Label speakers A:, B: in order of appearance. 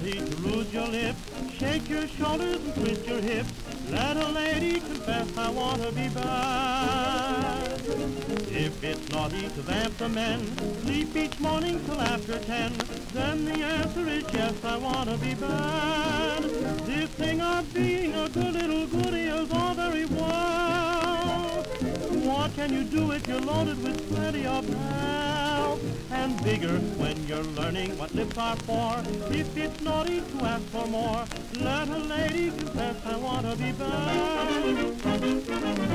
A: naughty to rouge your lips, shake your shoulders and twist your hips. Let a lady confess I want to be bad. If it's naughty to vamp the men, sleep each morning till after 10, then the answer is yes, I want to be bad. This thing of being a good little goody is all very well. What can you do if you're loaded with plenty of help? And bigger when you're learning what lips are for. If it's naughty to ask for more, let a lady confess I want to be bad.